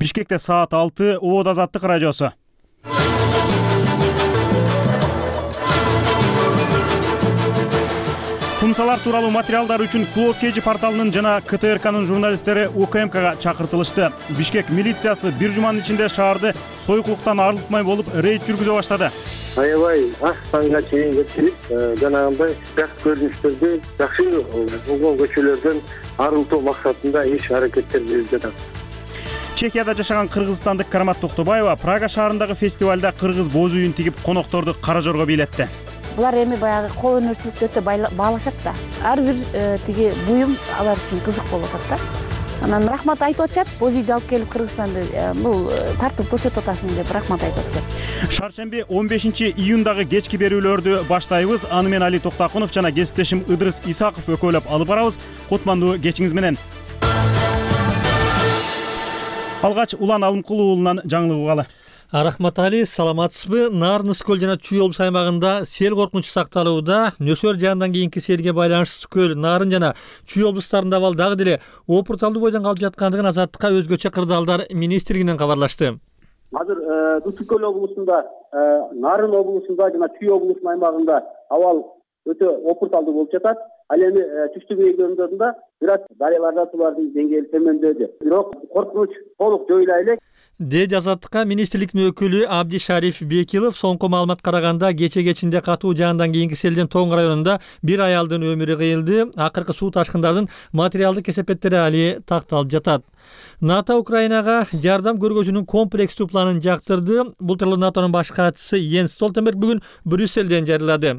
Бишкекте саат 6 Обод Азаттык радиосу. Кумсалар тууралуу материалдар үчүн Клод Кежи порталынын жана КТРКнын журналисттери УКМКга чакыртылышты. Бишкек милициясы бир жуманын ичинде шаарды союклуктан арылтмай болуп рейд жүргүзө баштады. Аябай Акстанга чейин жеткирип, жанагындай жакшы көрүнүштөрдү, жакшы болгон көчөлөрдөн арылтуу максатында иш аракеттер жүрүп жатат. Чехияда жашаган кыргызстандык Карамат Токтобаева Прага шаарындагы фестивалда кыргыз боз үйүн тигип конокторду кара жорго бийлетти. Булар эми баягы кол өнөрчүлүктү өтө баалашат да. Ар бир тиги буюм алар үчүн кызык болуп атат да. Анан рахмат айтып атышат. Боз үйдү алып келип Кыргызстанды бул тартып көрсөтүп атасың деп рахмат айтып атышат. Шаршемби 15-июндагы кечки берүүлөрдү баштайбыз. Аны мен Али Токтакунов жана кесиптешим Ыдырыс Исаков өкөлөп алып барабыз. Кутмандуу кечиңиз менен. Алгач Улан Алымкулуу уулунан жаңылык угалы. Рахмат Али, саламатсызбы? Нарыныс көл жана Чүй облус аймагында сел коркунучу сакталууда. Нөсөр жаандан кийинки селге байланыштуу көл, Нарын жана Чүй облустарында абал дагы деле опурталдуу бойдон калып жаткандыгын Азаттыкка өзгөчө кырдаалдар министрлигинен кабарлашты. Азыр Дутукөл облусунда, Нарын облусунда жана Чүй облусунун аймагында абал өтө опурталдуу болуп жатат. Ал эми түштүк региондорунда бирок дарыяларда сулардын деңгээли төмөндөдү. Бирок коркунуч толук жоюла элек. Деди Азаттыкка министрликтин өкүлү Абди Шариф Бекилов соңку маалымат караганда кече-кечинде катуу жаандан кийинки селден Тоң районунда бир аялдын өмүрү кыйылды. Акыркы суу ташкындардын материалдык кесепеттери али такталып жатат. НАТО Украинага жардам көргөзүүнүн комплекстүү планын жактырды. Бул тууралуу НАТОнун баш катчысы Йенс Столтенберг бүгүн Брюсселден жарыялады.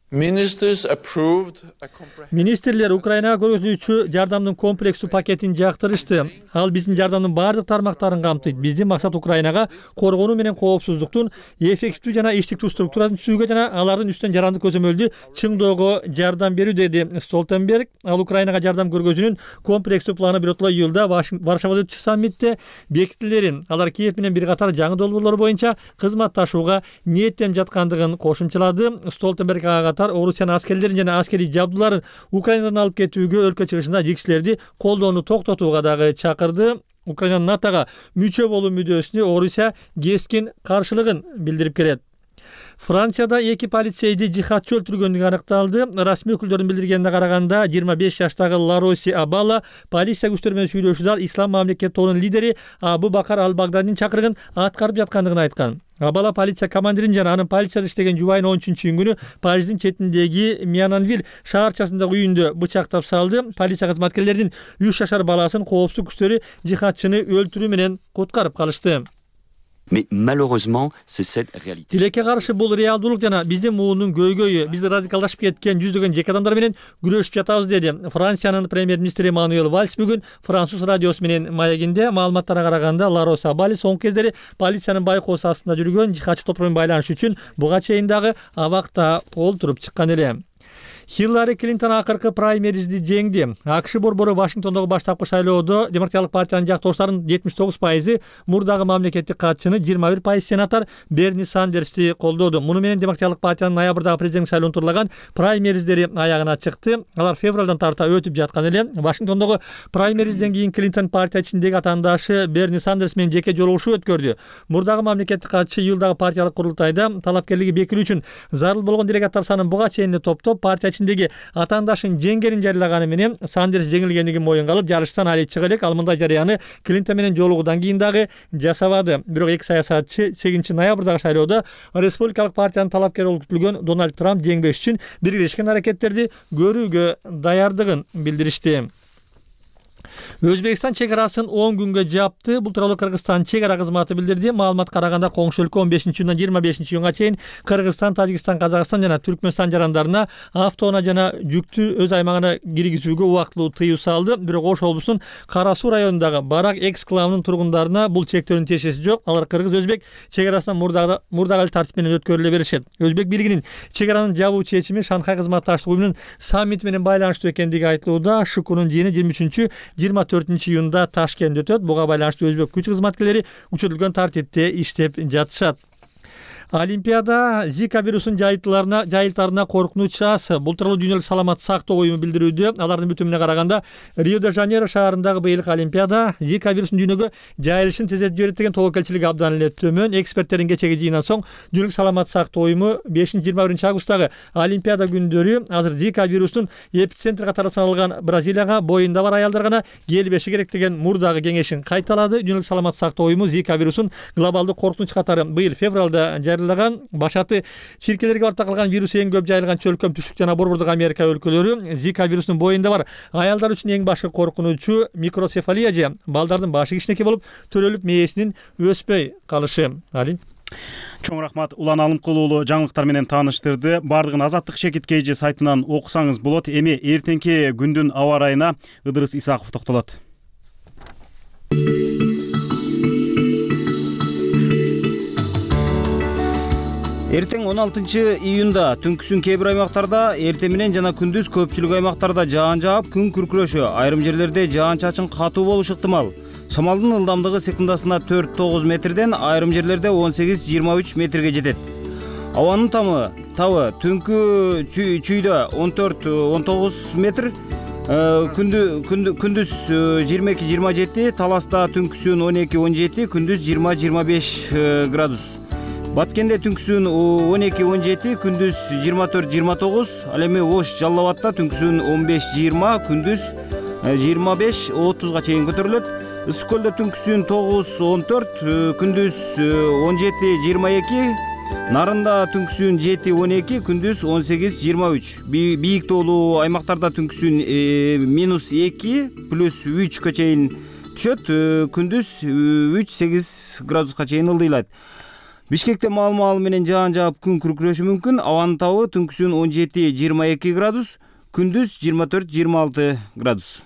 Министрлер Украинага көргөзүүчү жардамдын комплекстүү пакетин жактырышты. Ал биздин жардамдын бардык тармактарын камтыйт. Биздин максат Украинага коргонуу менен коопсуздуктун эффективдүү жана иштиктүү структурасын түзүүгө жана алардын үстүнөн жарандык көзөмөлдү чыңдоого жардам берүү, деди Столтенберг. Ал Украинага жардам көргөзүүнүн комплекстүү планы биротоло июлда Варшавада өткөн саммитте бекитилерин, алар Киев менен бир катар жаңы долбоорлор боюнча кызматташууга ниеттенип жаткандыгын кошумчалады. Столтенберг Орусиянын аскерлерин жана аскерий жабдууларын Украинадан алып кетүүгө өлкө чыгышында жигсилерди колдоону токтотууга дагы чакырды. Украинанын НАТОга мүчө болуу мүдөөсүнө Орусия кескин каршылыгын билдирип келет. Францияда 2 полицейди жихадчы өлтүргөндүгү аныкталды. Расмий өкүлдөрдүн билдиргенине караганда 25 жаштагы Лароси Абала полиция күчтөрү менен сүйлөшүүдө Ислам мамлекет тобунун лидери Абу Бакар Ал-Багдадинин чакырыгын аткарып жаткандыгын айткан. Абала полиция командирин жана анын полицияда иштеген жубайын 13-июнь Париждин четиндеги Миананвиль шаарчасындагы үйүндө бычактап салды. Полиция кызматкерлеринин 3 жашар баласын коопсуздук күчтөрү жихадчыны өлтүрүү менен куткарып калышты. Mais malheureusement, c'est cette réalité. Тилекке каршы бул реалдуулук жана биздин муунун көйгөйү. Биз радикалдашып кеткен жүздөгөн жеке адамдар менен күрөшүп жатабыз, деди Франциянын премьер-министри Мануэль Вальс бүгүн француз радиосу менен маегинде. Маалыматтарга караганда Ларос Абали соңку кездери полициянын байкоосу астында жүргөн жихадчы топ менен байланыш үчүн буга чейин дагы абакта олтуруп чыккан эле. Хиллари Клинтон акыркы праймеризди жеңди. АКШ борбору Вашингтондогу баштапкы шайлоодо Демократиялык партиянын жактоочуларынын 79% мурдагы мамлекеттик катчыны 21% сенатор Берни Сандерсти колдоду. Муну менен Демократиялык партиянын ноябрдагы президенттик шайлоонун турлаган праймериздери аягына чыкты. Алар февралдан тарта өтүп жаткан эле. Вашингтондогу праймеризден кийин Клинтон партия ичиндеги атаандашы Берни Сандерс менен жеке жолугушуу өткөрдү. Мурдагы мамлекеттик катчы июлдагы партиялык курултайда талапкерлиги бекилүү үчүн зарыл болгон делегаттар санын буга чейин топтоп партия ичиндеги атаандашын жеңгенин жарыялаганы менен Сандерс жеңилгендигин моюнга алып жарыштан али чыга элек. Ал мындай жарыяны Клинтон менен жолугуудан кийин дагы жасабады. Бирок эки саясатчы 8 ноябрдагы шайлоодо республикалык партиянын талапкери болуп күтүлгөн Дональд Трамп жеңбеш үчүн биргелешкен аракеттерди көрүүгө даярдыгын билдиришти. Өзбекстан чек арасын 10 күнгө жапты. Бул тууралуу Кыргызстан чек ара кызматы билдирди. Маалымат караганда коңшу өлкө 15-июндан 25-июнга чейин Кыргызстан, Тажикстан, Казакстан жана Түркмөнстан жарандарына автоунаа жана жүктү өз аймагына киргизүүгө убактылуу тыюу салды. Бирок Ош облусунун Кара Суу районундагы Барак экс-клавынын тургундарына бул чектөөнүн тиешеси жок. Алар кыргыз-өзбек чек арасынан мурдагы тартип менен өткөрүлө беришет. Өзбек бийлигинин чек аранын жабуу чечими Шанхай кызматташтык уюмунун саммити менен байланыштуу экендиги айтылууда. Шукунун жыйыны 23-24-июнда Ташкентте өтөт. Буга байланыштуу өзбек күч кызматкерлери күчөтүлгөн тартипте иштеп жатышат. Олимпиада Зика вирусун жайылтарына коркунуч аз. Бул тууралуу Дүйнөлүк саламаттык сактоо уюму билдирүүдө. Алардын бүтүмүнө караганда Рио-де-Жанейро шаарындагы быйылкы Олимпиада Зика вирусунун дүйнөгө жайылышын тездетип жиберет деген тобокелчилиги абдан эле төмөн. Эксперттердин кечеги жыйындан соң Дүйнөлүк саламаттык сактоо уюму 5-21 августтагы Олимпиада күндөрү азыр Зика вирусунун эпицентри катары саналган Бразилияга боюнда бар аялдар гана келбеши керек деген мурдагы кеңешин кайталады. Дүйнөлүк саламаттык сактоо уюму Зика вирусун глобалдык коркунуч катары быйыл февралда жарыялаган. Башаты чиркелерге бартакылган вирус эң көп жайылган чөлкөм түштүк жана борбордук Америка өлкөлөрү Зика вирусунун боюнда бар аялдар үчүн эң башкы коркунучу микроцефалия же балдардын башы кичинекей болуп төрөлүп мээсинин өспөй калышы. Али Чоң рахмат, Улан Алымкулуу уулу жаңылыктар менен тааныштырды. Бардыгын Азаттык Шекит KG сайтынан окусаңыз болот. Эми эртеңки күндүн аба ырайына Ыдырыс Исаков токтолот. Эртең 16 июнда түнкүсүн кээ бир аймактарда, эртең менен жана күндүз көпчүлүк аймактарда жаан жаап, күн күркүрөшү, айрым жерлерде жаан-чачын катуу болушу ыктымал. Шамалдын ылдамдыгы секундасына 4-9 метрден, айрым жерлерде 18-23 метрге жетет. Абанын тавы түнкү чүйдө 14-19 метр, күндүз 22-27, Таласта түнкүсүн 12-17, күндүз 20-25 градус. Баткенде түнкүсүн 12-17, күндүз 24-29, ал эми Ош Жалал Абадта түнкүсүн 15-20, күндүз 25-30га чейин көтөрүлөт. Ысык көлдө түнкүсүн 9-14, күндүз 17-22, Нарында түнкүсүн 7-12, күндүз 18-23. Бийик тоолуу аймактарда түнкүсүн -2, +3ка чейин түшөт, күндүз 3-8 градуска чейин ылдыйлайт. Бишкекте маал менен жаан жаап күн күркүрөшү мүмкүн. Абанын табы түнкүсүн 17-22 градус, күндүз 24-26 градус.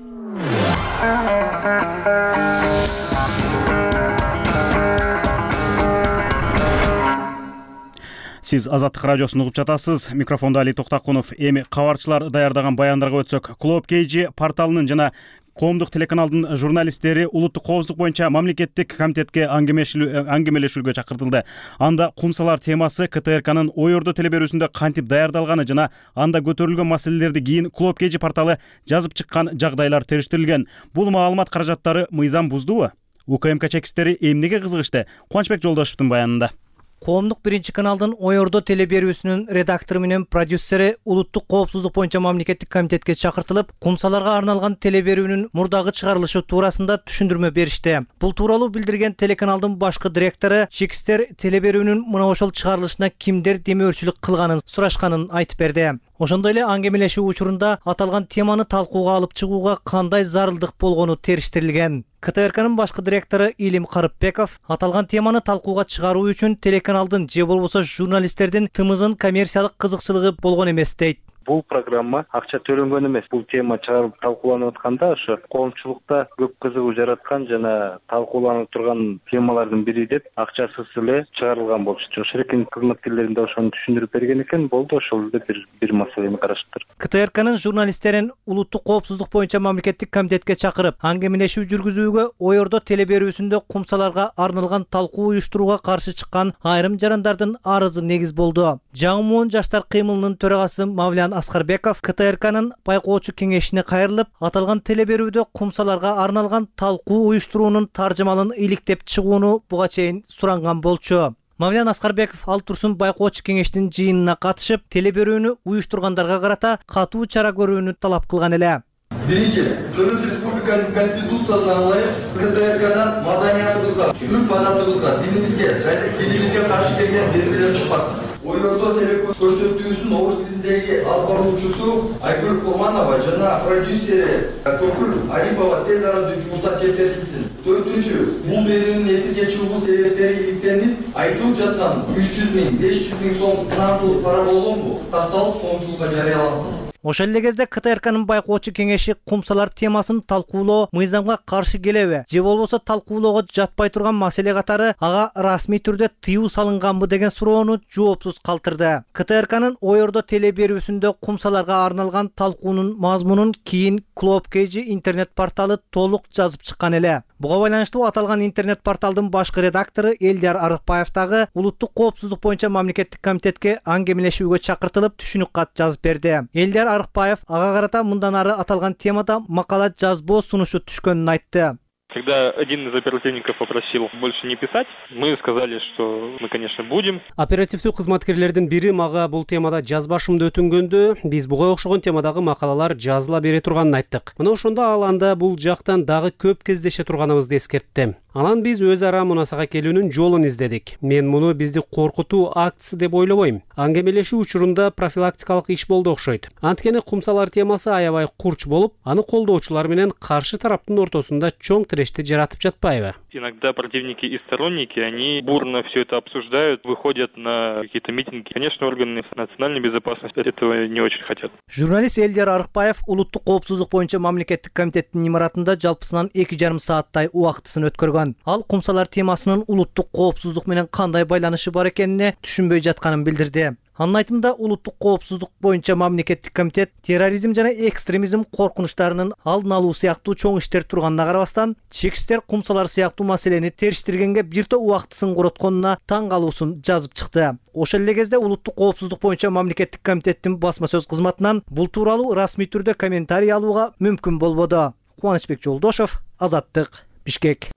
Сиз Азаттык радиосун угуп жатасыз. Микрофонда Али Токтакунов. Эми кабарчылар даярдаган баяндарга өтсөк. Клуб KG порталынын жана Коомдук телеканалдын журналисттери улуттук коопсуздук боюнча мамлекеттик комитетке аңгемелешүүгө чакыртылды. Анда кумсалар темасы КТРКнын ой ордо телеберүүсүндө кантип даярдалганы жана анда көтөрүлгөн маселелерди кийин Клуб KG порталы жазып чыккан жагдайлар териштирилген. Бул маалымат каражаттары мыйзам буздубу? УКМК чекистери эмнеге кызыгышты? Кубанычбек Жолдошевдун баянында. Коомдук биринчи каналдын ой ордо телеберүүсүнүн редактору менен продюсери улуттук коопсуздук боюнча мамлекеттик комитетке чакыртылып, кумсаларга арналган телеберүүнүн мурдагы чыгарылышы туурасында түшүндүрмө беришти. Бул тууралуу билдирген телеканалдын башкы директору чекистер телеберүүнүн мына ошол чыгарылышына кимдер демөөрчүлүк кылганын сурашканын айтып берди. Ошондой эле аңгемелешүү учурунда аталган теманы талкууга алып чыгууга кандай зарылдык болгону териштирилген. КТРКнын башкы директору Илим Карыпбеков аталган теманы талкууга чыгаруу үчүн телеканалдын же болбосо журналисттердин тымызын коммерциялык кызыкчылыгы болгон эмес дейт. Бул программа акча төлөнгөн эмес. Бул тема чыгарып талкууланып атканда ошо коомчулукта көп кызыгуу жараткан жана талкууланып турган темалардын бири деп акчасыз эле чыгарылган болчу. Ошол экен кызматкерлерин да ошону түшүндүрүп берген экен. Болду, ошол эле бир маселени караштыр. КТРКнын журналисттерин улуттук коопсуздук боюнча мамлекеттик комитетке чакырып, аңгемелешүү жүргүзүүгө ой ордо телеберүүсүндө кумсаларга арналган талкуу уюштурууга каршы чыккан айрым жарандардын арызы негиз болду. Жаңы жаштар кыймылынын төрагасы Мавлян Аскарбеков КТРКнын байкоочу кеңешине кайрылып, аталган телеберүүдө кумсаларга арналган талкуу уюштуруунун таржымалын иликтеп чыгууну буга чейин суранган болчу. Мавлян Аскарбеков ал турсун байкоочу кеңештин жыйынына катышып, телеберүүнү уюштургандарга карата катуу чара көрүүнү талап кылган эле. Биринчи, Кыргыз Республикасынын Конституциясына ылайык КТРКдан маданиятыбызга, үрп-адатыбызга, динибизге жана тилибизге каршы келген белгилер чыкпасын. Ой ордо көрсөтүүсүн орус тилиндеги алып баруучусу Айгүл Курманова жана продюсери Көкүл Арипова тез арада жумуштан четтетилсин. Төртүнчү, бул берүүнүн эфирге чыгуу себептери иликтенип, айтылып жаткан 300 000, 500 000 сом финансылык пара болгонбу такталып коомчулукка жарыялансын. Ошол эле кезде КТРКнын байкоочу кеңеши кумсалар темасын талкуулоо мыйзамга каршы келеби же болбосо талкуулоого жатпай турган маселе катары ага расмий түрдө тыюу салынганбы деген суроону жоопсуз калтырды. КТРКнын Оёрдо теле берүүсүндө кумсаларга арналган талкуунун мазмунун кийин Club KG интернет порталы толук жазып чыккан эле. Буга байланыштуу аталган интернет порталдын башкы редактору Элдияр Арыкбаев дагы улуттук коопсуздук боюнча мамлекеттик комитетке аңгемелешүүгө чакыртылып түшүнүк кат жазып берди. Элдияр Арыкбаев ага карата мындан ары аталган темада макала жазбоо сунушу түшкөнүн айтты. Когда один из оперативников попросил больше не писать, мы сказали, что мы, конечно, будем. Оперативдүү кызматкерлердин бири мага бул темада жазбашымды өтүнгөндө, биз буга окшогон темадагы макалалар жазыла бере турганын айттык. Мына ошондо ал анда бул жактан дагы көп кездеше турганыбызды эскерттим. Анан биз өз ара мунасага келүүнүн жолун издедик. Мен муну бизди коркутуу актысы деп ойлобойм. Аңгемелешүү учурунда профилактикалык иш болду окшойт. Анткени кумсалар темасы аябай курч болуп, аны колдоочулар менен каршы тараптын ортосунда чоң тирешти жаратып жатпайбы? Иногда противники и сторонники, они бурно все это обсуждают, выходят на какие-то митинги. Конечно, органы национальной безопасности этого не очень хотят. Журналист Элдияр Арыкбаев улуттук коопсуздук боюнча мамлекеттик комитеттин имаратында жалпысынан 2,5 сааттай убактысын өткөргөн. Ал кумсалар темасынын улуттук коопсуздук менен кандай байланышы бар экенине түшүнбөй жатканын билдирди. Анын айтымында улуттук коопсуздук боюнча мамлекеттик комитет терроризм жана экстремизм коркунучтарынын алдын алуу сыяктуу чоң иштер турганына карабастан, чекистер кумсалар сыяктуу маселени териштиргенге бир топ убактысын коротконуна таң калуусун жазып чыкты. Ошол эле кезде улуттук коопсуздук боюнча мамлекеттик комитеттин басма сөз кызматынан бул тууралуу расмий түрдө комментарий алууга мүмкүн болбоду. Кубанычбек Жолдошов, Азаттык, Бишкек.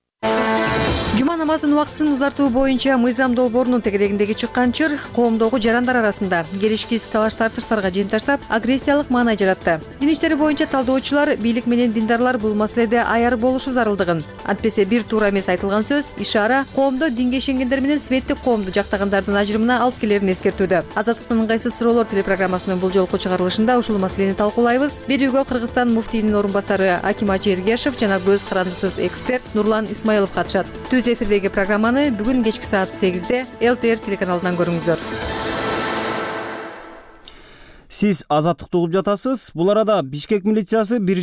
Жума намазынын убактысын узартуу боюнча мыйзам долбоорунун тегерегиндеги чыккан чыр коомдогу жарандар арасында келишкис талаш тартыштарга жен таштап, агрессиялык маанай жаратты. Дин иштери боюнча талдоочулар бийлик менен диндарлар бул маселеде аяр болушу зарылдыгын, антпесе бир туура эмес айтылган сөз, ишара коомдо динге ишенгендер менен светтик коомду жактагандардын ажырымына алып келерин эскертүүдө. Азаттыктын ыңгайсыз суроолор телепрограммасынын бул жолку чыгарылышында ушул маселени талкуулайбыз. Берүүгө Кыргызстан муфтийинин орун басары Аким Ажы Эргешев жана көз карандысыз эксперт Нурлан Исмаилов катышат. Түз эфирдеги программаны бүгүн кечки саат 8-де ЛТР телеканалынан көрүңүздөр. Сиз Азаттыкты угуп жатасыз. Бул арада Бишкек милициясы бир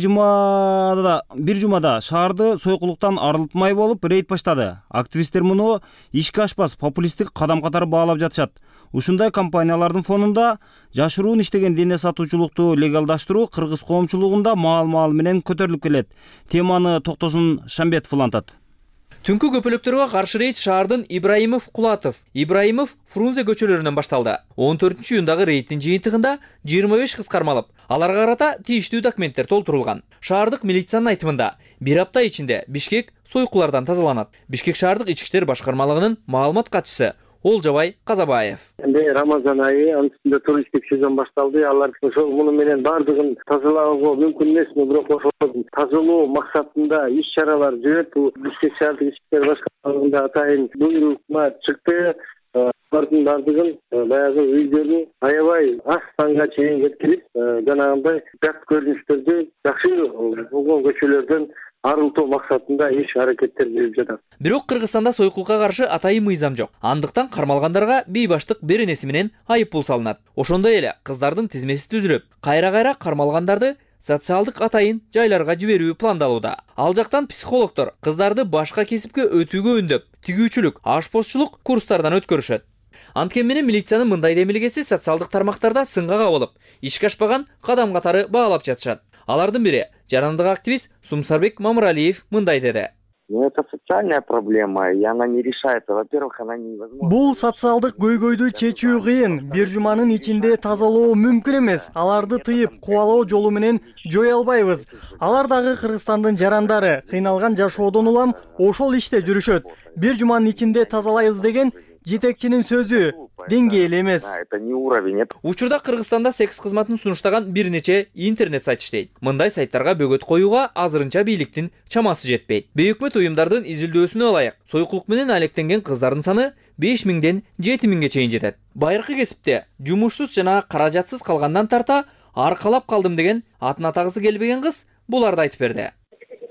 жумада шаарды сойкулуктан арылтмай болуп рейд баштады. Активисттер муну ишке ашпас популисттик кадам катары баалап жатышат. Ушундай компаниялардын фонунда жашыруун иштеген дене сатуучулукту легалдаштыруу кыргыз коомчулугунда маал менен көтөрүлүп келет. Теманы Токтосун Шамбетов улантат. Түнкү көпөлөктөргө каршы рейд шаардын Ибраимов, Кулатов, Ибраимов, Фрунзе көчөлөрүнөн башталды. 14-июндагы рейдтин жыйынтыгында 25 кыз кармалып, аларга карата тийиштүү документтер толтурулган. Шаардык милициянын айтымында бир апта ичинде Бишкек сойкулардан тазаланат. Бишкек шаардык ички иштер башкармалыгынын маалымат катчысы Олжабай Казабаев. Рамазан айы антында туристтик сезон башталды. Алар ошол муну менен бардыгын тазалоого мүмкүн эмесми, бирок ошол тазалоо максатында иш чаралар жүрөт. Бишкек шаардык ички иштер башкармалыгында атайын буйрума чыкты. Алардын бардыгын баягы өздөрүнүн аябай аз санга чейин жеткирип, жанагындай жат көрүнүштөрдү жакшы болгон көчөлөрдөн арылтуу максатында иш аракеттер жүрүп жатат. Бирок Кыргызстанда сойкулукка каршы атайын мыйзам жок. Андыктан кармалгандарга бейбаштык беренеси менен айып пул салынат. Ошондой эле кыздардын тизмеси түзүлүп, кайра кармалгандарды социалдык атайын жайларга жиберүү пландалууда. Ал жактан психологдор кыздарды башка кесипке өтүүгө үндөп, тигүүчүлүк, ашпозчулук курстардан өткөрүшөт. Анткени менен милициянын мындай демилгеси социалдык тармактарда сынга кабылып, ишке ашпаган кадам катары баалап жатышат. Алардын бири жарандык активист Сумсарбек Мамыралиев мындай деди. Это социальная проблема, и она не решается. Во-первых, она невозможна. Бул социалдык көйгөйдү чечүү кыйын. Бир жуманын ичинде тазалоо мүмкүн эмес. Аларды тыйып, кубалоо жолу менен жое албайбыз. Алар дагы Кыргызстандын жарандары, кыйналган жашоодон улам ошол иште жүрүшөт. Бир жуманын ичинде тазалайбыз деген жетекчинин сөзү деңгээли эмес. Это не уровень. Учурда Кыргызстанда секс кызматын сунуштаган бир нече интернет сайт иштейт. Мындай сайттарга бөгөт коюуга азырынча бийликтин чамасы жетпейт. Бейөкмөт уюмдардын изилдөөсүнө ылайык сойкулук менен алектенген кыздардын саны 5000ден 7000ге чейин жетет. Байыркы кесипте жумушсуз жана каражатсыз калгандан тарта аркалап калдым деген атын атагысы келбеген кыз буларды айтып берди.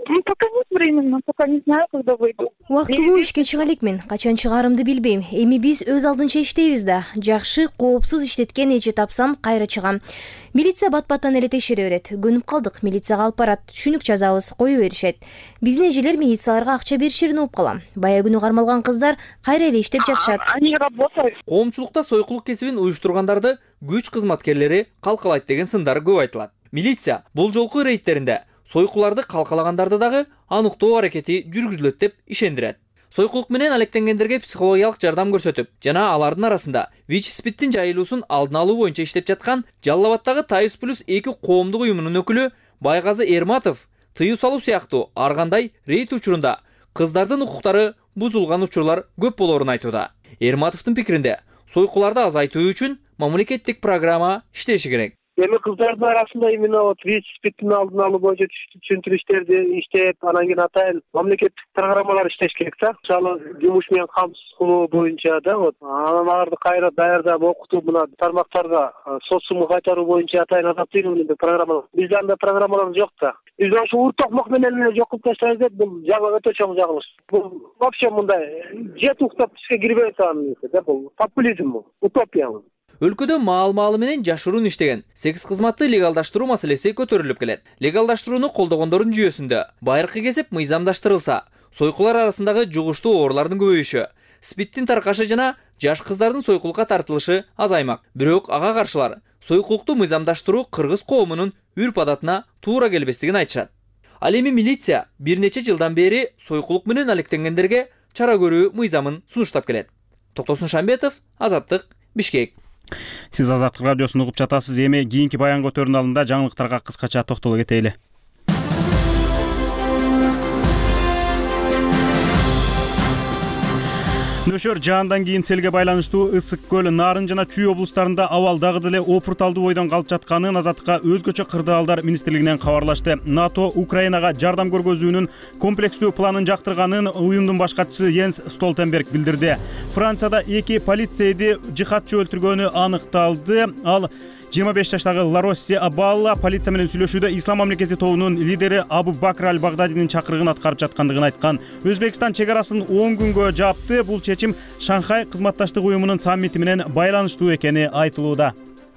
Пока нет времени, пока не знаю, когда выйду. Убактылуу ишке чыга элекмин. Качан чыгарымды билбейм. Эми биз өз алдынча иштейбиз да. Жакшы, коопсуз иштеткен эже тапсам кайра чыгам. Милиция бат-баттан эле текшере берет. Көнүп калдык, милицияга алып барат. Түшүнүк жазабыз, кое беришет. Биздин эжелер милицияларга акча беришерин угуп калам. Бая күнү кармалган кыздар кайра эле иштеп жатышат. Они работают. Коомчулукта сойкулук кесибин уюштургандарды күч кызматкерлери калкалайт деген сындар көп айтылат. Милиция бул жолку рейдтеринде сойкуларды калкалагандарды дагы аныктоо аракети жүргүзүлөт деп ишендирет. Сойкулук менен алектенгендерге психологиялык жардам көрсөтүп, жана алардын арасында ВИЧ-спидтин жайылуусун алдын алуу боюнча иштеп жаткан Жалал Абаддагы ТАИС+2 коомдук уюмунун өкүлү Байгазы Эрматов тыюу салуу сыяктуу ар кандай рейд учурунда кыздардын укуктары бузулган учурлар көп болоорун айтууда. Эрматовдун пикиринде сойкуларды азайтуу үчүн мамлекеттик программа иштеши керек. Эми кыздардын арасында именно вот ВИЧ-спидтин алдын алуу боюнча түшүндүрүштөрдү иштеп, анан кийин атайын мамлекеттик программалар иштеш керек да. Мисалы, жумуш менен камсыз кылуу боюнча да, вот. Анан аларды кайра даярдап окутуп, мына тармактарга социумга кайтаруу боюнча атайын адаптированный программалар. Бизде андай программалар жок да. Биз ошо уртокмок менен эле жок кылып таштайбыз деп, бул өтө чоң жаңылыш. Бул вообще мындай жет уктап ишке кирбей атам да, бул популизм бул, утопия бул. Өлкөдө маал-маалы менен жашыруун иштеген секс кызматты легалдаштыруу маселеси көтөрүлүп келет. Легалдаштырууну колдогондордун жүйөсүндө байыркы кесип мыйзамдаштырылса, сойкулар арасындагы жугуштуу оорулардын көбөйүшү, спидтин таркашы жана жаш кыздардын сойкулукка тартылышы азаймак. Бирок ага каршылар сойкулукту мыйзамдаштыруу кыргыз коомунун үрп адатына туура келбестигин айтышат. Ал эми милиция бир нече жылдан бери сойкулук менен алектенгендерге чара көрүү мыйзамын сунуштап келет. Токтосун Шамбетов, Азаттык, Бишкек. Сиз Азаттык радиосун угуп жатасыз. Эми кийинки баян көтөрүүнүн алдында жаңылыктарга кыскача токтоло кетели. Нөшөр жаандан кийин селге байланыштуу Ысык көл, Нарын жана Чүй облустарында абал дагы деле опурталдуу бойдон калып жатканын Азаттыкка өзгөчө кырдаалдар министрлигинен кабарлашты. НАТО Украинага жардам көргөзүүнүн комплекстүү планын жактырганын уюмдун баш катчысы Йенс Столтенберг билдирди. Францияда 2 полицейди жихадчы өлтүргөнү аныкталды. Ал 25 жаштагы Ларосси Абалла полиция менен сүйлөшүүдө Ислам мамлекети тобунун лидери Абу Бакр аль-Багдадинин чакырыгын аткарып жаткандыгын айткан. Өзбекстан чек арасын 10 күнгө жапты. Бул чечим Шанхай кызматташтык уюмунун саммити менен байланыштуу экени айтылууда.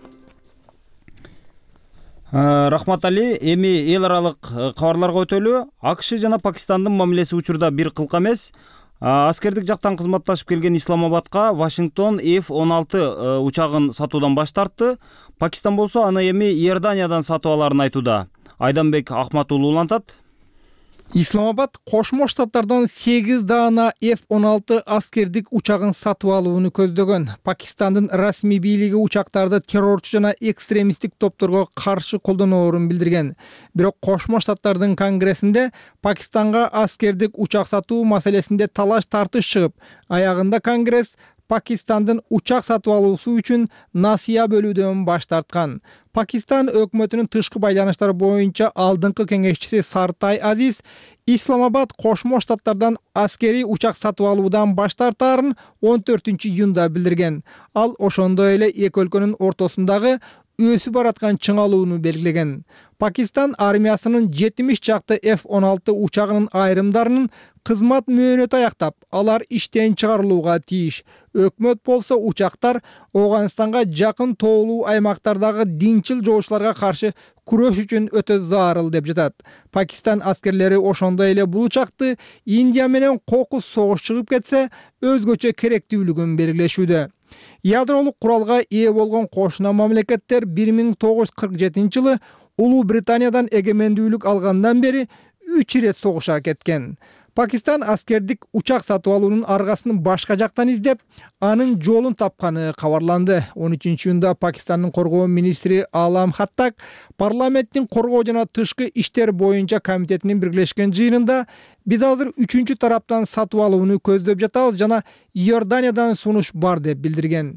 Рахмат Али, эми эл аралык кабарларга өтөлү. АКШ жана Пакистандын мамилеси учурда бир кылка эмес. Аскердик жактан кызматташып келген Исламабадка Вашингтон F-16 учагын сатуудан баш тартты. Пакистан болсо аны эми Иорданиядан сатып аларын айтууда. Айданбек Ахматуулу улантат. Исламабад Кошмо Штаттардан 8 даана F-16 аскердик учагын сатып алууну көздөгөн. Пакистандын расмий бийлиги учактарды террорчу жана экстремисттик топторго каршы колдоноорун билдирген. Бирок Кошмо Штаттардын конгрессинде Пакистанга аскердик учак сатуу маселесинде талаш тартыш чыгып, аягында конгресс Пакистандын учак сатып алуусу үчүн насыя бөлүүдөн баш тарткан. Пакистан өкмөтүнүн тышкы байланыштар боюнча алдыңкы кеңешчиси Сартай Азиз Исламабад Кошмо Штаттардан аскери учак сатып алуудан баш тартаарын 14-июнда билдирген. Ал ошондой эле эки өлкөнүн ортосундагы өсүп бараткан чыңалууну белгилеген. Пакистан армиясынын 70 жакты F-16 учагынын айрымдарынын кызмат мөөнөтү аяктап, алар иштен чыгарылууга тийиш. Өкмөт болсо учактар Афганистанга жакын тоолуу аймактардагы динчил жоочуларга каршы күрөш үчүн өтө зарыл деп жатат. Пакистан аскерлери ошондой эле бул учакты Индия менен кокус согуш чыгып кетсе, өзгөчө керектүүлүгүн белгилешүүдө. Ядролук куралга ээ болгон кошуна мамлекеттер 1947-жылы Улуу Британиядан эгемендүүлүк алгандан бери 3 ирет согуша кеткен. Пакистан аскердик учак сатып алуунун аргасын башка жактан издеп, анын жолун тапканы кабарланды. 13-июнда Пакистандын коргоо министри Алам Хаттак парламенттин коргоо жана тышкы иштер боюнча комитетинин биргелешкен жыйынында биз азыр 3-чү тараптан сатып алууну көздөп жатабыз жана Иорданиядан сунуш бар деп билдирген.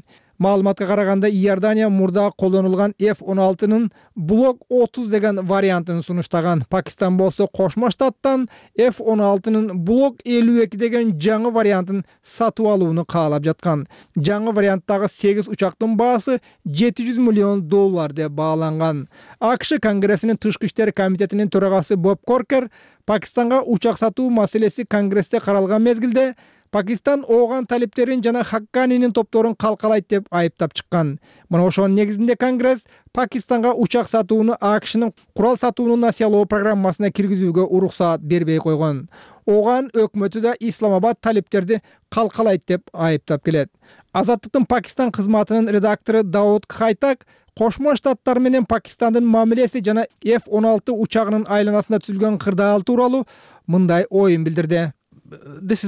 Маалыматка караганда Иордания мурда колдонулган F-16-нын Block 30 деген вариантын сунуштаган. Пакистан болсо Кошмо Штаттан F-16-нын Block 52 деген жаңы вариантын сатып алууну каалап жаткан. Жаңы варианттагы 8 учактын баасы $700 миллион деп бааланган. АКШ Конгрессинин Тышкы иштер комитетинин төрагасы Боб Коркер Пакистанга учак сатуу маселеси Конгрессте каралган мезгилде Пакистан ооган талиптерин жана Хакканинин топторун калкалайт деп айыптап чыккан. Мына ошонун негизинде Конгресс Пакистанга учак сатууну АКШнын курал сатууну насыялоо программасына киргизүүгө уруксаат бербей койгон. Ооган өкмөтү да Исламабад талиптерди калкалайт деп айыптап келет. Азаттыктын Пакистан кызматынын редактору Дауд Хайтак Кошмо Штаттар менен Пакистандын мамилеси жана F-16 учагынын айланасында түзүлгөн кырдаал тууралуу мындай оюн билдирди. This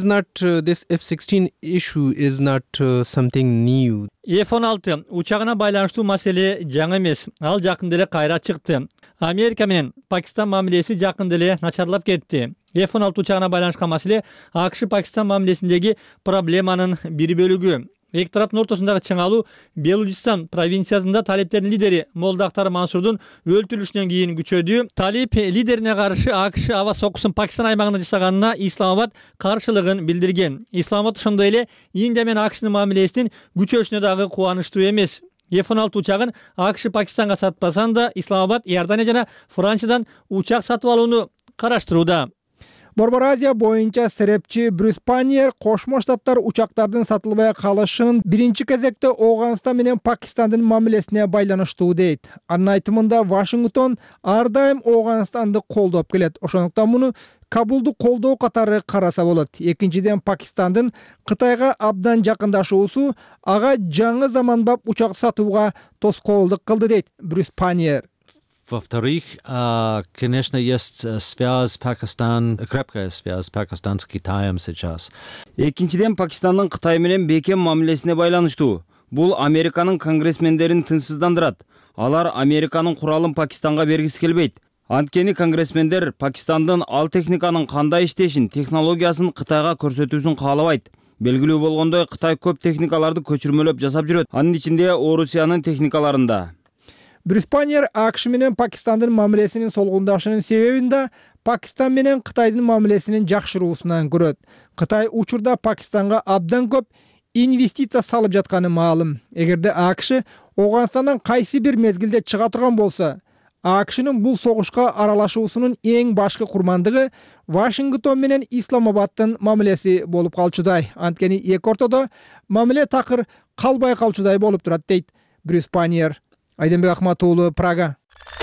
F-16 issue is not something new. F-16 учагына байланыштуу маселе жаңы эмес. Ал жакында эле кайра чыкты. Америка менен Пакистан мамилеси жакында эле начарлап кетти. F-16 учагына байланышкан маселе АКШ Пакистан мамилесиндеги проблеманын бир бөлүгү. Эки тараптын ортосундагы чыңалуу Белужистан провинциясында талиптердин лидери Молда Ахтар Мансурдун өлтүрүлүшүнөн кийин күчөдү. Талип лидерине каршы АКШ аба сокусун Пакистан аймагында жасаганына Исламабад каршылыгын билдирген. Исламабад ошондой эле Индия менен АКШнын мамилесинин күчөшүнө дагы кубанычтуу эмес. F-16 учагын АКШ Пакистанга сатпасан да Исламабад Иордания жана Франциядан учак сатып алууну караштырууда. Борбор Азия боюнча серепчи Брюс Паньер Кошмо Штаттар учактардын сатылбай калышынын биринчи кезекте Ооганстан менен Пакистандын мамилесине байланыштуу дейт. Анын айтымында Вашингтон ар дайым Ооганстанды колдоп келет. Ошондуктан муну Кабулду колдоо катары караса болот. Экинчиден Пакистандын Кытайга абдан жакындашуусу ага жаңы заманбап учак сатууга тоскоолдук кылды дейт Брюс Паньер. Во-вторых, конечно, есть связь Пакистан, крепкая связь Пакистан с Китаем сейчас. Экинчиден Пакистандын Кытай менен бекем мамилесине байланыштуу. Бул Американын конгрессмендерин тынчсыздандырат. Алар Американын куралын Пакистанга бергиси келбейт. Анткени конгрессмендер Пакистандын ал техниканын кандай иштешин, технологиясын Кытайга көрсөтүүсүн каалабайт. Белгилүү болгондой, Кытай көп техникаларды көчүрмөлөп жасап жүрөт. Анын ичинде Орусиянын техникаларында. Брюс Паньер АКШ менен Пакистандын мамилесинин солгундашынын себебин да Пакистан менен Кытайдын мамилесинин жакшыруусунан көрөт. Кытай учурда Пакистанга абдан көп инвестиция салып жатканы маалым. Эгерде АКШ Ооганстандан кайсы бир мезгилде чыга турган болсо, АКШнын бул согушка аралашуусунун эң башкы курмандыгы Вашингтон менен Исламабадтын мамилеси болуп калчудай. Анткени эки ортодо мамиле такыр калбай калчудай болуп турат дейт Брюс Паньер. Айденбек Ахматуулу, Прага.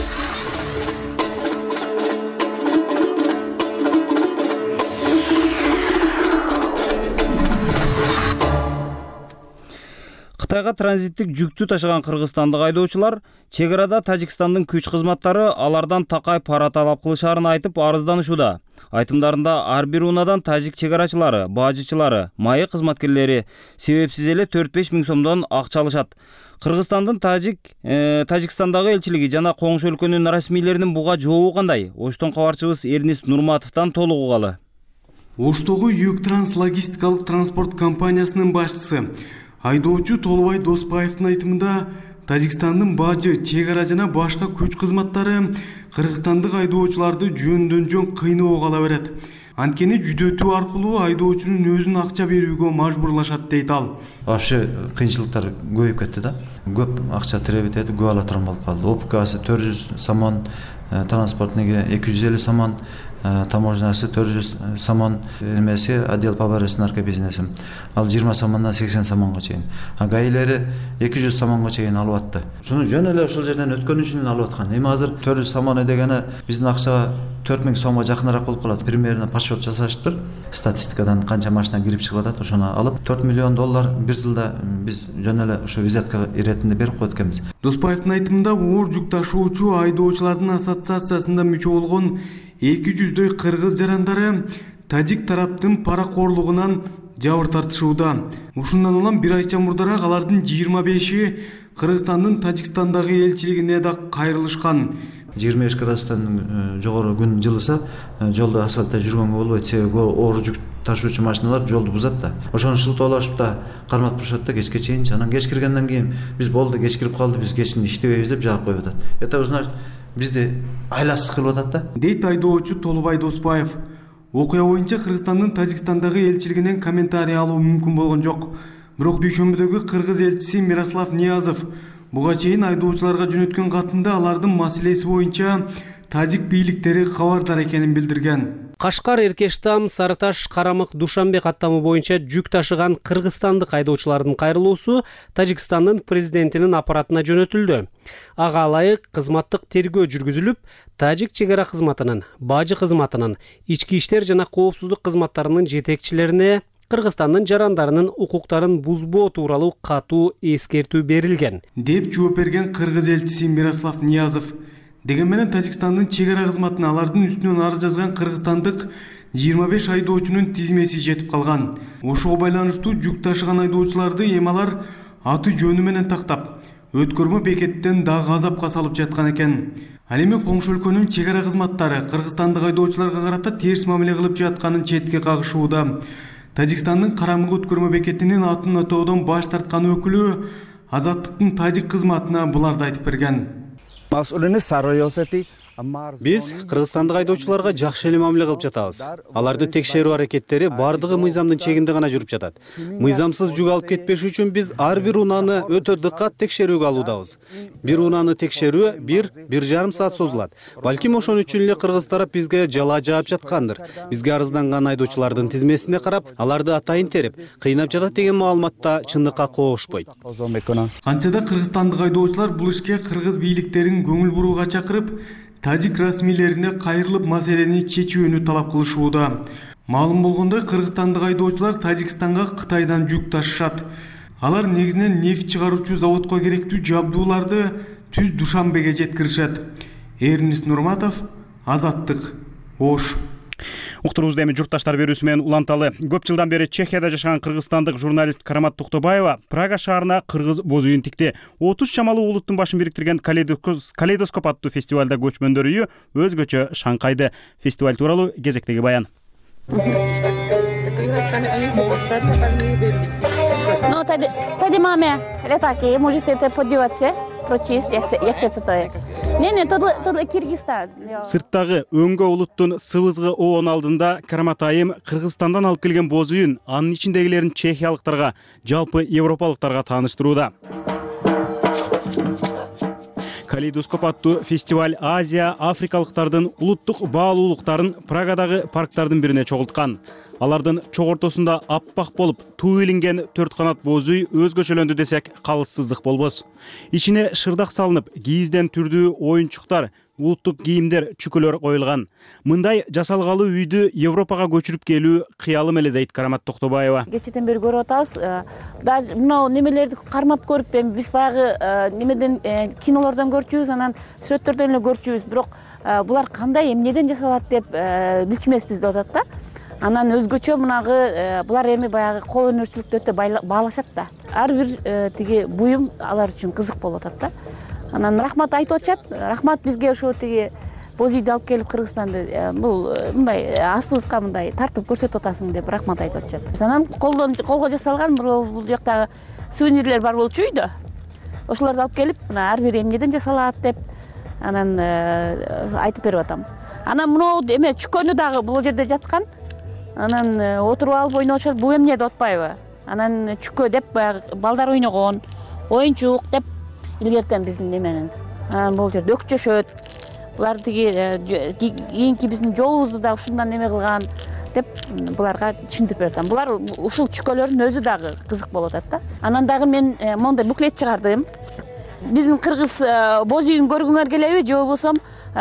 Кытайга транзиттик жүктү ташыган кыргызстандык айдоочулар чек арада Тажикстандын күч кызматтары алардан такай пара талап кылышаарын айтып арызданышууда. Айтымдарында ар бир унадан тажик чек арачылары, бажычылары, майы кызматкерлери себепсиз эле 4-5 миң сомдон акча алышат. Кыргызстандын Тажикстандагы элчилиги жана коңшу өлкөнүн расмийлеринин буга жообу кандай? Оштон кабарчыбыз Эрнис Нурматовдон толук угалы. Оштогу Юг Транс логистикалык транспорт компаниясынын башчысы айдоочу Толубай Доспаевдин айтымында Тажикстандын бажы, чек ара жана башка күч кызматтары кыргызстандык айдоочуларды жөндөн жөн кыйноого ала берет. Анткени жүдөтүү аркылуу айдоочунун өзүн акча берүүгө мажбурлашат дейт ал. Вообще кыйынчылыктар көбөйүп кетти да. Көп акча теребит этип көп ала турган болуп калды. ОПКсы 400 сомон, транспортныйга 250 сомон, таможнясы 400 сомон, эмеси отдел по борьбе с наркобизнесом. Ал 20 сомондан 80 сомонго чейин. Гаилери 200 сомонго чейин алып атты. Шуну жөн эле ушул жерден өткөн үчүн алып аткан. Эми азыр 400 сомон дегени биздин акчага 4000 сомго жакыныраак болуп калат. Примерно подсчет жасашыптыр. Статистикадан канча машина кирип чыгып атат, ошону алып $4 миллион бир жылда биз жөн эле ошо визитка иретинде берип коет экенбиз. Доспаевдин айтымында оор жүк ташуучу айдоочулардын ассоциациясында мүчө болгон 200дөй кыргыз жарандары тажик тараптын паракорлугунан жабыр тартышууда. Ушундан улам бир айча мурдараак алардын 25-и Кыргызстандын Тажикстандагы элчилигине да кайрылышкан. 25 градустан жогору күн жылыса жолдо асфальтта жүргөнгө болбойт, себеби оор жүк ташуучу машиналар жолду бузат да. Ошону шылтоолашып да карматып турушат да кечке чейин. Анан кеч киргенден кийин биз болду, кеч кирип калды, биз кечинде иштебейбиз деп жаап коюп атат. Это значит бизди айласыз кылып атат да. Дейт айдоочу Толубай Доспаев. Окуя боюнча Кыргызстандын Тажикстандагы элчилигинен комментарий алуу мүмкүн болгон жок. Бирок дүйшөмбүдөгү кыргыз элчиси Мирослав Ниязов буга чейин айдоочуларга жөнөткөн катында алардын маселеси боюнча тажик бийликтери кабардар экенин билдирген. Кашкар, Эркештам, Сарыташ, Карамык, Душанбе каттамы боюнча жүк ташыган кыргызстандык айдоочулардын кайрылуусу Тажикстандын президентинин аппаратына жөнөтүлдү. Ага ылайык кызматтык тергөө жүргүзүлүп, Тажик чек ара кызматынын, бажы кызматынын, ички иштер жана коопсуздук кызматтарынын жетекчилерине Кыргызстандын жарандарынын укуктарын бузбоо тууралуу катуу эскертүү берилген деп жооп берген кыргыз элчиси Мирослав Ниязов. Деген менен Тажикстандын чек ара кызматына алардын үстүнөн арыз жазган кыргызстандык 25 айдоочунун тизмеси жетип калган. Ошого байланыштуу жүк ташыган айдоочуларды эми алар аты жөнү менен тактап, өткөрмө бекеттен дагы азапка салып жаткан экен. Ал эми коңшу өлкөнүн чек ара кызматтары кыргызстандык айдоочуларга карата терс мамиле кылып жатканын четке кагышууда. Тажикстандын Карамык өткөрмө бекетинин атын атоодон баш тарткан өкүлү Азаттыктын тажик кызматына буларды айтып берген. Биз кыргызстандык айдоочуларга жакшы эле мамиле кылып жатабыз. Аларды текшерүү аракеттери бардыгы мыйзамдын чегинде гана жүрүп жатат. Мыйзамсыз жүк алып кетпеш үчүн биз ар бир унааны өтө дыккат текшерүүгө алуудабыз. Бир унааны текшерүү 1–1,5 саат созулат. Балким ошон үчүн эле кыргыз тарап бизге жала жаап жаткандыр. Бизге арызданган айдоочулардын тизмесине карап, аларды атайын терип, кыйнап жатат деген маалыматта чындыкка коошпойт. Кантсе да кыргызстандык айдоочулар бул ишке кыргыз бийликтерин көңүл бурууга чакырып, тажик расмийлерине кайрылып маселени чечүүнү талап кылышууда. Маалым болгондой, кыргызстандык айдоочулар Тажикстанга Кытайдан жүк ташышат. Алар негизинен нефть чыгаруучу заводко керектүү жабдууларды түз Душанбеге жеткиришет. Эрнис Нурматов, Азаттык, Ош. Уктуруубузда эми журтташтар берүүсү менен уланталы. Көп жылдан бери Чехияда жашаган кыргызстандык журналист Карамат Токтобаева Прага шаарына кыргыз боз үйүн тикти. 30 чамалуу улуттун башын бириктирген Калейдоскоп аттуу фестивалда көчмөндөр үйү өзгөчө шаңкайды. Фестиваль тууралуу кезектеги баян. Тоді маме літаки, можете подивитися, прочист, як це стоїть. Ні, тут Киргизстан. Сырттагы өңгө улуттун сыбызгы оон алдында Карамат айым Кыргызстандан алып келген боз үйүн анын ичиндегилерин чехиялыктарга, жалпы европалыктарга тааныштырууда. Калейдоскоп аттуу фестиваль Азия, Африкалыктардын улуттук баалуулуктарын Прагадагы парктардын бирине чогулткан. Алардын чок ортосунда аппак болуп, туу илинген 4 канат боз үй өзгөчөлөндү десек калыссыздык болбос. Ичине шырдак салынып, кийизден түрдүү оюнчуктар, улуттук кийимдер, чүкөлөр коюлган. Мындай жасалгалуу үйдү Европага көчүрүп келүү кыялым эле дейт Карамат Токтобаева. Кечеден бери көрүп атабыз. Даже мына немелерди кармап көрүп, биз баягы немеден кинолордон көрчүбүз, анан сүрөттөрдөн эле көрчүбүз. Бирок булар кандай, эмнеден жасалат деп билчүмеспиз деп атат да. Анан өзгөчө мынагы булар эми баягы кол өнөрчүлүктү өтө баалашат да. Ар бир тиги буюм алар үчүн кызык болуп атат да. Анан рахмат айтып атышат. Рахмат бизге ошо тиги боз үйдү алып келип Кыргызстанды бул мындай астыбызга мындай тартып көрсөтүп атасың деп рахмат айтып атышат. Анан колго жасалган бул жактагы сувенирлер бар болчу үйдө. Ошолорду алып келип, мына ар бир эмнеден жасалат деп анан айтып берип атам. Анан мынау эме чүкөнү дагы бул жерде жаткан. Анан отуруп алып ойношот, бул эмне деп атпайбы? Анан чүкө деп баягы балдар ойногон, оюнчук деп илгертен биздин неменен. Анан бул жерде өкчөшөт. Булар тиги кийинки биздин жолубузду да ушундан неме кылган деп буларга түшүндүрүп берем. Булар ушул чүкөлөрдүн өзү дагы кызык болуп атат да. Анан дагы мен мондай буклет чыгардым. Биздин кыргыз боз үйүн көргүңөр келеби, же болбосо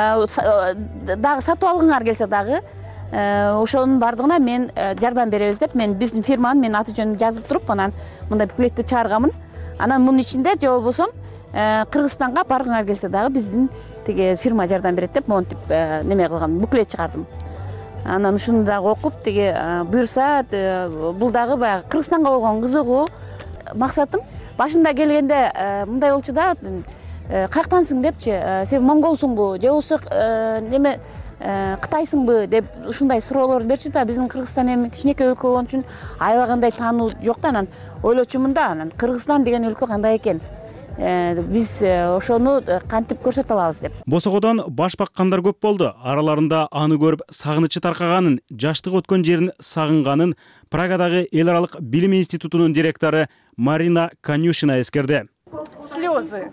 дагы сатып алгыңар келсе дагы ошонун бардыгына мен жардам беребиз деп мен биздин фирманын мен аты жөнүн жазып туруп анан мындай буклетти чыгарганмын. Анан мунун ичинде же болбосо Кыргызстанга баргыңар келсе дагы биздин тиги фирма жардам берет деп монтип неме кылган буклет чыгардым. Анан ушуну дагы окуп тиги буюрса бул дагы баягы Кыргызстанга болгон кызыгуу максатым. Башында келгенде мындай болчу да, каяктансың депчи, сен монголсуңбу же болбосо неме Кытайсыңбы деп ушундай суроолорду берчү да. Биздин Кыргызстан эми кичинекей өлкө болгон үчүн аябагандай таануу жок да. Анан ойлочумун да, анан Кыргызстан деген өлкө кандай экен, биз ошону кантип көрсөтө алабыз деп. Босогодон баш баккандар көп болду. Араларында аны көрүп сагынычы таркаганын, жаштык өткөн жерин сагынганын Прагадагы эл аралык билим институтунун директору Марина Конюшина эскерди. Слезы.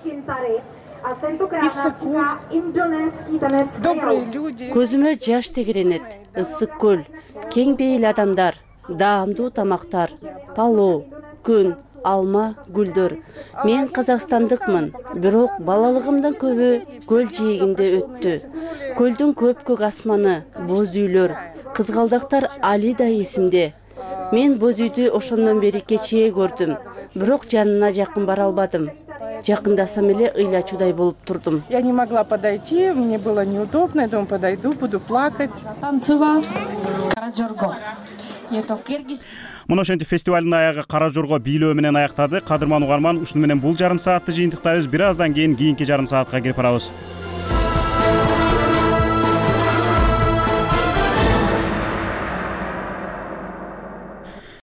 Добрые люди. Көзүмө жаш тегеренет. Ысык көл, кең бейил адамдар, даамдуу тамактар, палоо, күн, алма, гүлдөр. Мен казакстандыкмын, бирок балалыгымдан көбү көл жээгинде өттү. Көлдүн көк асманы, боз үйлөр, кызгалдактар али да эсимде. Мен боз үйдү ошондон бери кечээ көрдүм, бирок жанына жакын бара албадым. Жакындасам эле ыйлачуудай болуп турдум. Я не могла подойти, мне было неудобно, я думаю, подойду, буду плакать. Танцевал Каражорго. Мына ошентип фестивалдын аягы Кара Жорго бийлөө менен аяктады. Кадырман угарман, ушуну менен бул жарым саатты жыйынтыктайбыз. Бир аздан кийин кийинки жарым саатка кирип барабыз.